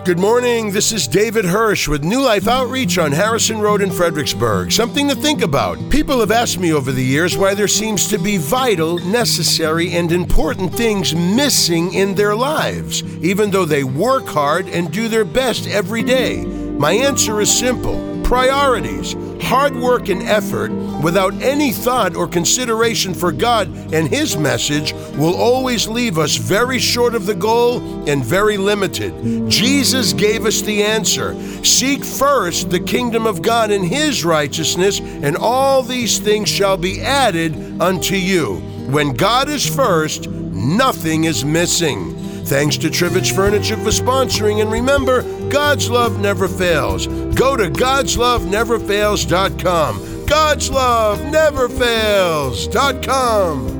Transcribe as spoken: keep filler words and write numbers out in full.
Good morning. This is David Hirsch with New Life Outreach on Harrison Road in Fredericksburg. Something to think about. People have asked me over the years why there seems to be vital, necessary, and important things missing in their lives, even though they work hard and do their best every day. My answer is simple. Priorities. Hard work and effort without any thought or consideration for God and His message will always leave us very short of the goal and very limited. Jesus gave us the answer. Seek first the kingdom of God and His righteousness, and all these things shall be added unto you. When God is first, nothing is missing. Thanks to Trivich Furniture for sponsoring, and remember, God's love never fails. Go to gods love never fails dot com. gods love never fails dot com.